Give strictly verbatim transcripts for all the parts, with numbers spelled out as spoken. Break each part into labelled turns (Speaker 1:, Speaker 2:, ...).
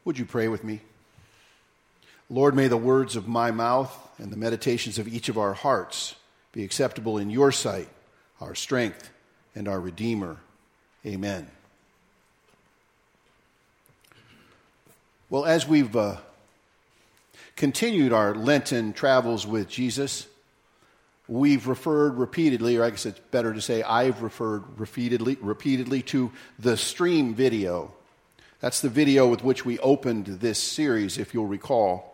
Speaker 1: Would you pray with me? Lord, may the words of my mouth and the meditations of each of our hearts be acceptable in your sight, our strength and our Redeemer. Amen. Well, as we've uh, continued our Lenten travels with Jesus, we've referred repeatedly, or I guess it's better to say I've referred repeatedly, repeatedly to the stream video. That's the video with which we opened this series, if you'll recall.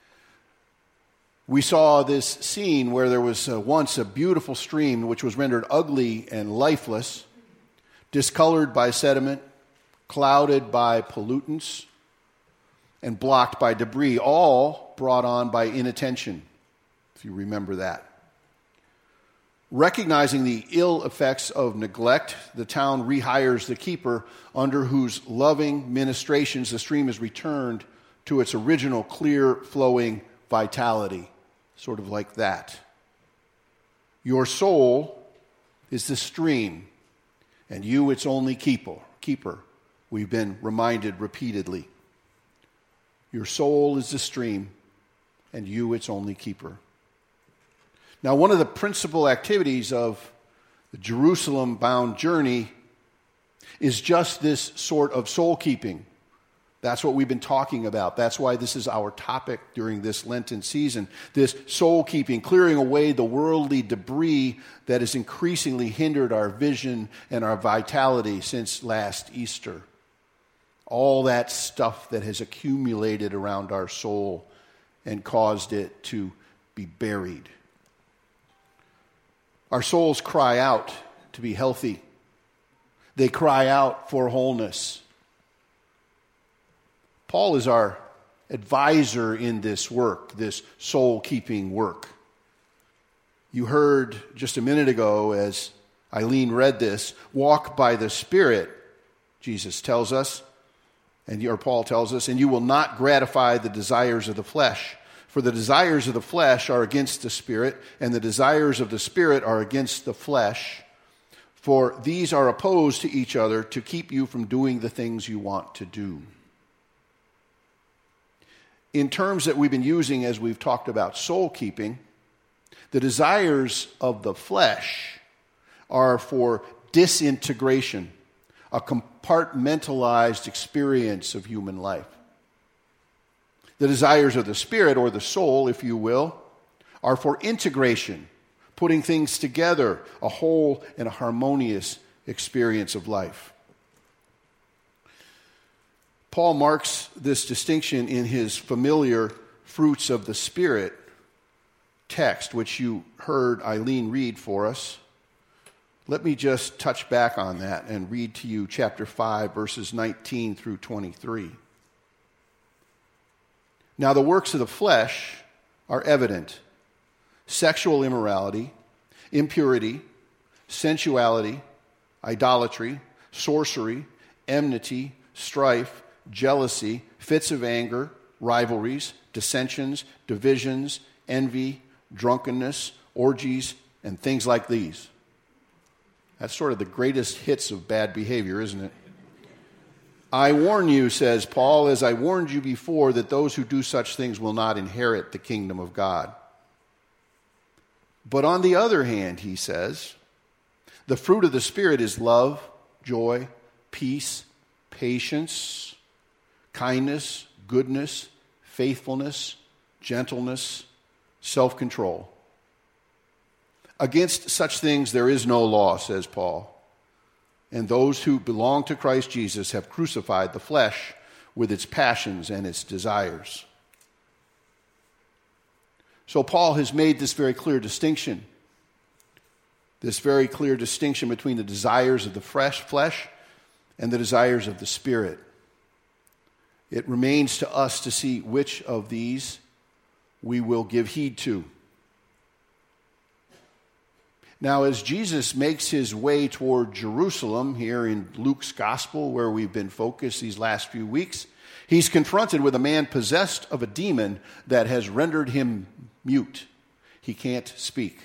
Speaker 1: We saw this scene where there was uh, once a beautiful stream which was rendered ugly and lifeless, discolored by sediment, clouded by pollutants, and blocked by debris, all brought on by inattention, if you remember that. Recognizing the ill effects of neglect, the town rehires the keeper under whose loving ministrations the stream is returned to its original clear flowing vitality. Sort of like that. Your soul is the stream, and you its only keeper. Keeper, we've been reminded repeatedly. Your soul is the stream, and you its only keeper. Now, one of the principal activities of the Jerusalem-bound journey is just this sort of soul-keeping. That's what we've been talking about. That's why this is our topic during this Lenten season. This soul-keeping, clearing away the worldly debris that has increasingly hindered our vision and our vitality since last Easter. All that stuff that has accumulated around our soul and caused it to be buried. Our souls cry out to be healthy. They cry out for wholeness. Paul is our advisor in this work, this soul-keeping work. You heard just a minute ago as Eileen read this, walk by the Spirit, Jesus tells us, and or Paul tells us, and you will not gratify the desires of the flesh. For the desires of the flesh are against the Spirit, and the desires of the Spirit are against the flesh. For these are opposed to each other to keep you from doing the things you want to do. In terms that we've been using as we've talked about soul keeping, the desires of the flesh are for disintegration, a compartmentalized experience of human life. The desires of the Spirit, or the soul, if you will, are for integration, putting things together, a whole and a harmonious experience of life. Paul marks this distinction in his familiar fruits of the Spirit text, which you heard Eileen read for us. Let me just touch back on that and read to you chapter five, verses nineteen through twenty-three. Now the works of the flesh are evident: sexual immorality, impurity, sensuality, idolatry, sorcery, enmity, strife, jealousy, fits of anger, rivalries, dissensions, divisions, envy, drunkenness, orgies, and things like these. That's sort of the greatest hits of bad behavior, isn't it? I warn you, says Paul, as I warned you before, that those who do such things will not inherit the kingdom of God. But on the other hand, he says, the fruit of the Spirit is love, joy, peace, patience, kindness, goodness, faithfulness, gentleness, self-control. Against such things there is no law, says Paul. And those who belong to Christ Jesus have crucified the flesh with its passions and its desires. So Paul has made this very clear distinction. This very clear distinction between the desires of the fresh flesh and the desires of the Spirit. It remains to us to see which of these we will give heed to. Now, as Jesus makes his way toward Jerusalem here in Luke's gospel, where we've been focused these last few weeks, he's confronted with a man possessed of a demon that has rendered him mute. He can't speak.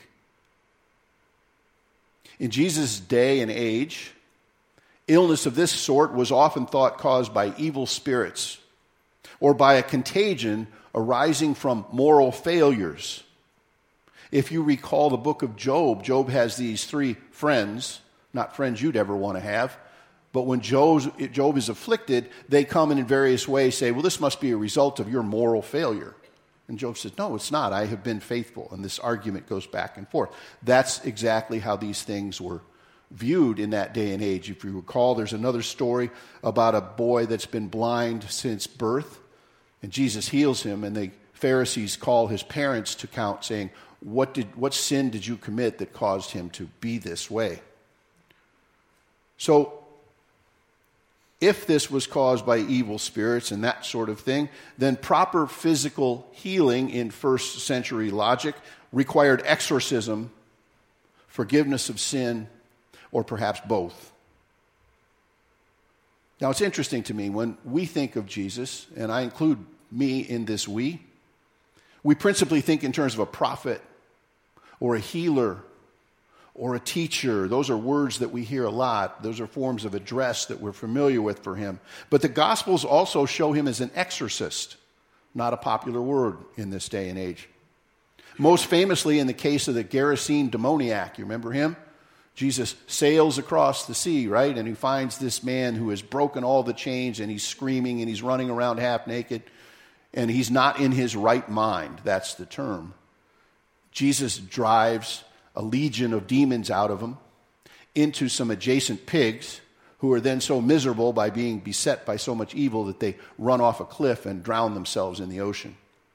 Speaker 1: In Jesus' day and age, illness of this sort was often thought caused by evil spirits. or by a contagion arising from moral failures. If you recall the book of Job, Job has these three friends, not friends you'd ever want to have, but when Job, Job is afflicted, they come and in various ways say, well, this must be a result of your moral failure. And Job says, no, it's not. I have been faithful. And this argument goes back and forth. That's exactly how these things were viewed in that day and age. If you recall, there's another story about a boy that's been blind since birth, and Jesus heals him, and the Pharisees call his parents to count, saying, what did what sin did you commit that caused him to be this way? So, if this was caused by evil spirits and that sort of thing, then proper physical healing in first century logic required exorcism, forgiveness of sin, or perhaps both. Now, it's interesting to me, when we think of Jesus, and I include me in this we, we principally think in terms of a prophet or a healer or a teacher. Those are words that we hear a lot. Those are forms of address that we're familiar with for him. But the Gospels also show him as an exorcist, not a popular word in this day and age. Most famously in the case of the Gerasene demoniac, you remember him? Jesus sails across the sea, right? And he finds this man who has broken all the chains, and he's screaming and he's running around half naked, and he's not in his right mind. That's the term. Jesus drives a legion of demons out of him into some adjacent pigs, who are then so miserable by being beset by so much evil that they run off a cliff and drown themselves in the ocean.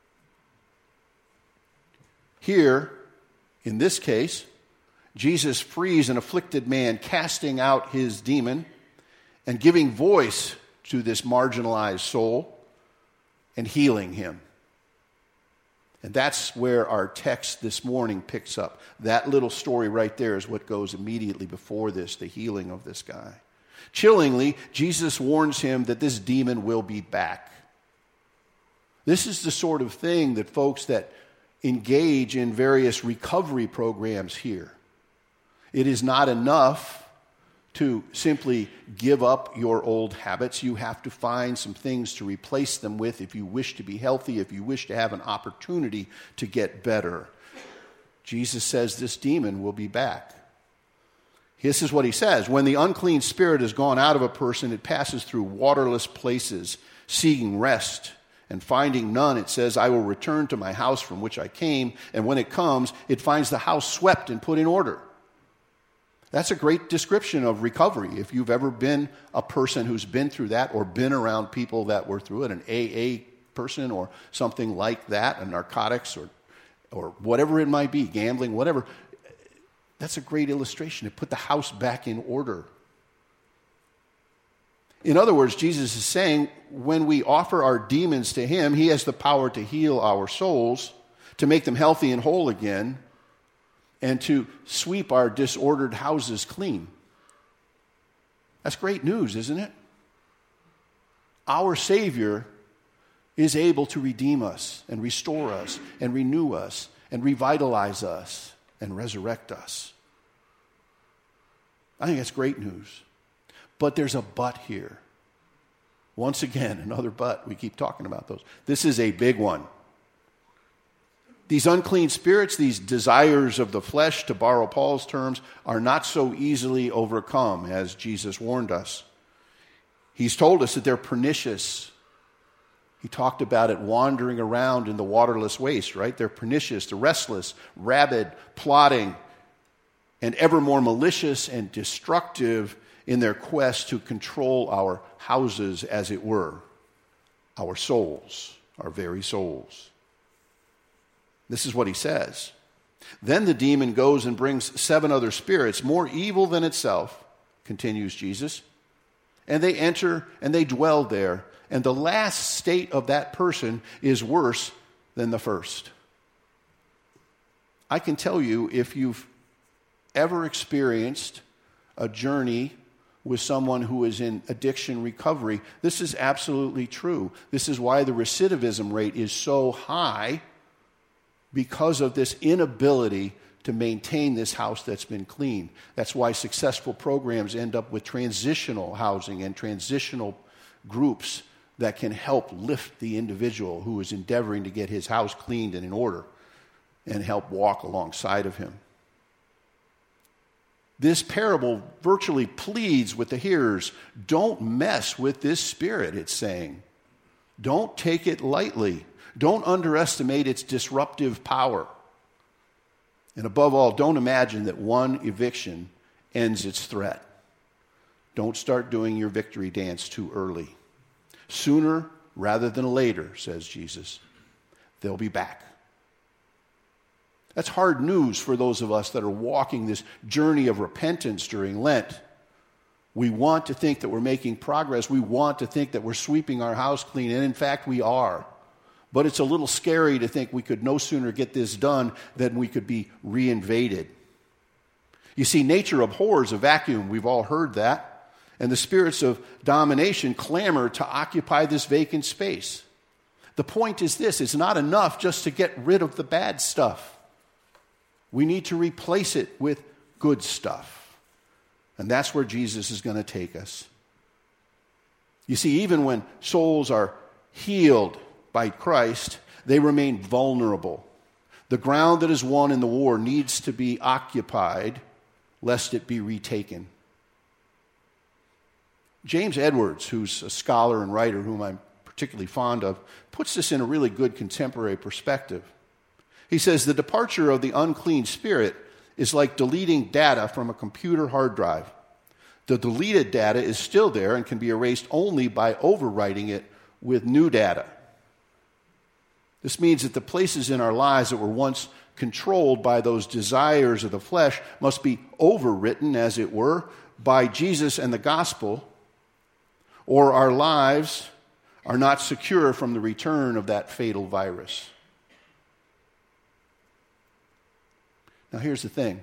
Speaker 1: Here, in this case, Jesus frees an afflicted man, casting out his demon and giving voice to this marginalized soul and healing him. And that's where our text this morning picks up. That little story right there is what goes immediately before this, the healing of this guy. Chillingly, Jesus warns him that this demon will be back. This is the sort of thing that folks that engage in various recovery programs hear. It is not enough to simply give up your old habits. You have to find some things to replace them with if you wish to be healthy, if you wish to have an opportunity to get better. Jesus says this demon will be back. This is what he says. When the unclean spirit has gone out of a person, it passes through waterless places, seeking rest. And finding none, it says, I will return to my house from which I came. And when it comes, it finds the house swept and put in order. That's a great description of recovery. If you've ever been a person who's been through that, or been around people that were through it, an A A person or something like that, a narcotics or or whatever it might be, gambling, whatever, that's a great illustration. It put the house back in order. In other words, Jesus is saying, when we offer our demons to him, he has the power to heal our souls, to make them healthy and whole again, and to sweep our disordered houses clean. That's great news, isn't it? Our Savior is able to redeem us and restore us and renew us and revitalize us and resurrect us. I think that's great news. But there's a but here. Once again, another but. We keep talking about those. This is a big one. These unclean spirits, these desires of the flesh, to borrow Paul's terms, are not so easily overcome, as Jesus warned us. He's told us that they're pernicious. He talked about it wandering around in the waterless waste, right? They're pernicious, they're restless, rabid, plotting, and ever more malicious and destructive in their quest to control our houses, as it were, our souls, our very souls. This is what he says. Then the demon goes and brings seven other spirits, more evil than itself, continues Jesus, and they enter and they dwell there. And the last state of that person is worse than the first. I can tell you, if you've ever experienced a journey with someone who is in addiction recovery, this is absolutely true. This is why the recidivism rate is so high, because of this inability to maintain this house that's been clean. That's why successful programs end up with transitional housing and transitional groups that can help lift the individual who is endeavoring to get his house cleaned and in order and help walk alongside of him. This parable virtually pleads with the hearers, don't mess with this spirit, it's saying. Don't take it lightly. Don't underestimate its disruptive power. And above all, don't imagine that one eviction ends its threat. Don't start doing your victory dance too early. Sooner rather than later, says Jesus, they'll be back. That's hard news for those of us that are walking this journey of repentance during Lent. We want to think that we're making progress. We want to think that we're sweeping our house clean, and in fact we are. But it's a little scary to think we could no sooner get this done than we could be reinvaded. You see, nature abhors a vacuum. We've all heard that. And the spirits of domination clamor to occupy this vacant space. The point is this, it's not enough just to get rid of the bad stuff. We need to replace it with good stuff. And that's where Jesus is going to take us. You see, even when souls are healed by Christ, they remain vulnerable. The ground that is won in the war needs to be occupied, lest it be retaken. James Edwards, who's a scholar and writer whom I'm particularly fond of, puts this in a really good contemporary perspective. He says, the departure of the unclean spirit is like deleting data from a computer hard drive. The deleted data is still there and can be erased only by overwriting it with new data. This means that the places in our lives that were once controlled by those desires of the flesh must be overwritten, as it were, by Jesus and the gospel, or our lives are not secure from the return of that fatal virus. Now here's the thing.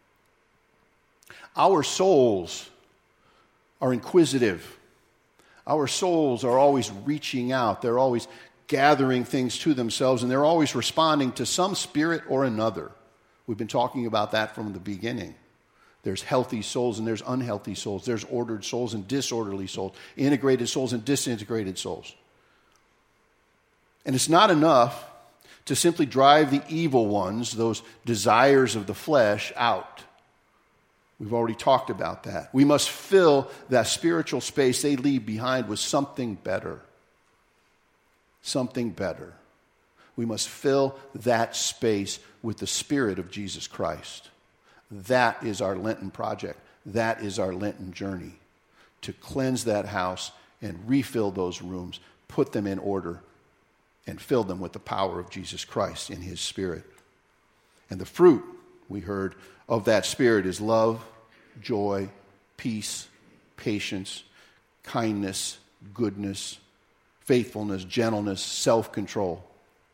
Speaker 1: Our souls are inquisitive. Our souls are always reaching out. They're always gathering things to themselves, and they're always responding to some spirit or another. We've been talking about that from the beginning. There's healthy souls and there's unhealthy souls. There's ordered souls and disorderly souls. Integrated souls and disintegrated souls. And it's not enough to simply drive the evil ones, those desires of the flesh, out. We've already talked about that. We must fill that spiritual space they leave behind with something better. Something better. We must fill that space with the Spirit of Jesus Christ. That is our Lenten project. That is our Lenten journey. To cleanse that house and refill those rooms, put them in order, and fill them with the power of Jesus Christ in His Spirit. And the fruit, we heard, of that Spirit is love, joy, peace, patience, kindness, goodness, faithfulness, gentleness, self-control.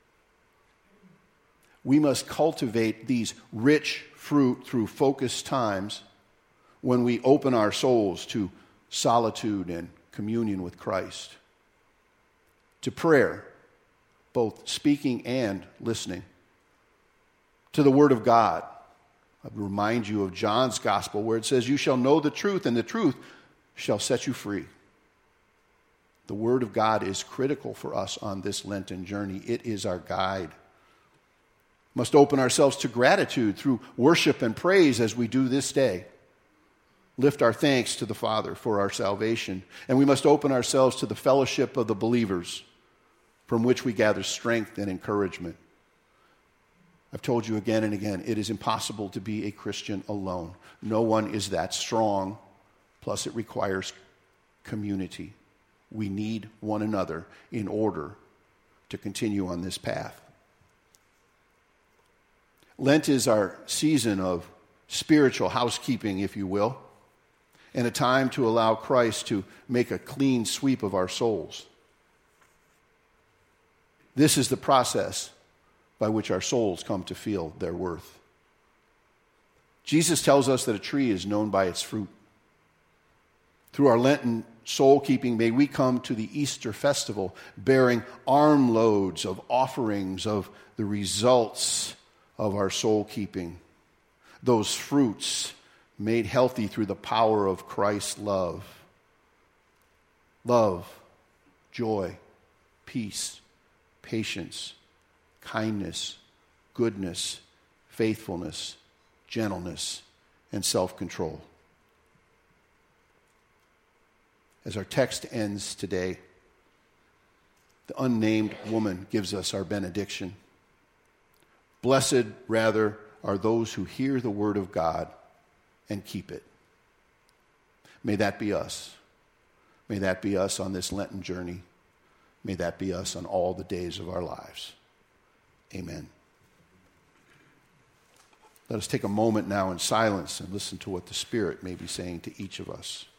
Speaker 1: We must cultivate these rich fruit through focused times when we open our souls to solitude and communion with Christ, to prayer, both speaking and listening, to the Word of God. I would remind you of John's Gospel where it says, you shall know the truth, and the truth shall set you free. The Word of God is critical for us on this Lenten journey. It is our guide. Must open ourselves to gratitude through worship and praise as we do this day. Lift our thanks to the Father for our salvation. And we must open ourselves to the fellowship of the believers from which we gather strength and encouragement. I've told you again and again, it is impossible to be a Christian alone. No one is that strong. Plus, it requires community. We need one another in order to continue on this path. Lent is our season of spiritual housekeeping, if you will, and a time to allow Christ to make a clean sweep of our souls. This is the process by which our souls come to feel their worth. Jesus tells us that a tree is known by its fruit. Through our Lenten soul keeping, may we come to the Easter festival bearing armloads of offerings of the results of our soul keeping, those fruits made healthy through the power of Christ's love. Love, joy, peace, patience, kindness, goodness, faithfulness, gentleness, and self-control. As our text ends today, the unnamed woman gives us our benediction. Blessed, rather, are those who hear the word of God and keep it. May that be us. May that be us on this Lenten journey. May that be us on all the days of our lives. Amen. Let us take a moment now in silence and listen to what the Spirit may be saying to each of us.